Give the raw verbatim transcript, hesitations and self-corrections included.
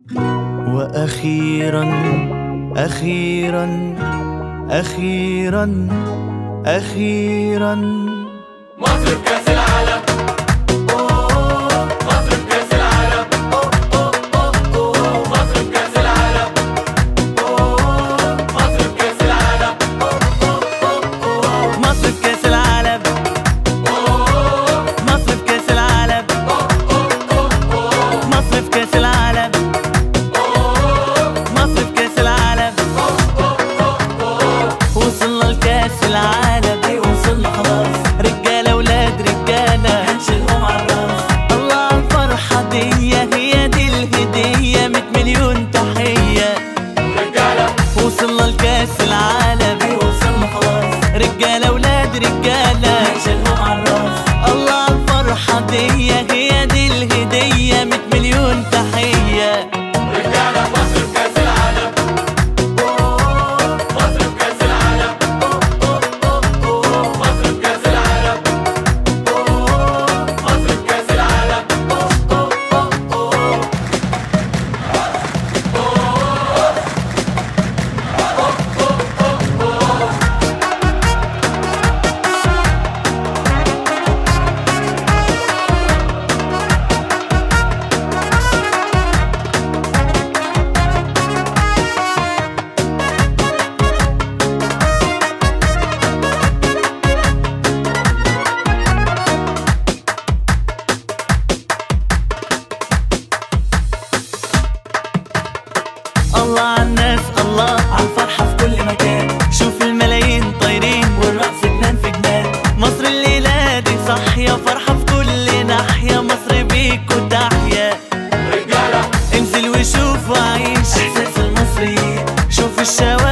وأخيرا أخيرا أخيرا أخيرا مصر في كأس العالم. مصر في كأس العالم. مصر في كأس العالم. مصر في كأس العالم. مصر في كأس العالم. مصر في كأس العالم. مصر في كأس العالم. مصر في كأس العالم. وصلنا لكأس العالم. ايوه وصلنا خلاص، رجالة ولاد رجالة هنشيلهم عالراس. الله عالفرحة دي، هي دي الهدية، مية مليون تحية. رجالة وصلنا لكأس العالم. ايوه وصلنا خلاص، رجالة ولاد رجالة هنشيلهم عالراس. الله عالفرحة دي، هي دي الهدية، مية مليون تحية. رجالة مصر في كأس العالم. مصر في كأس العالم. مصر في كأس العالم. مصر في كأس العالم. الله عالناس، الله عالفرحة في كل مكان. شوف الملايين طايرين والرقص جنان في جنان. مصر الليلة دي صاحية، فرحة في كل ناحية. مصر بيكوا تحيا. رجالة انزل وشوف وعيش إحساس المصريين. شوف الشوارع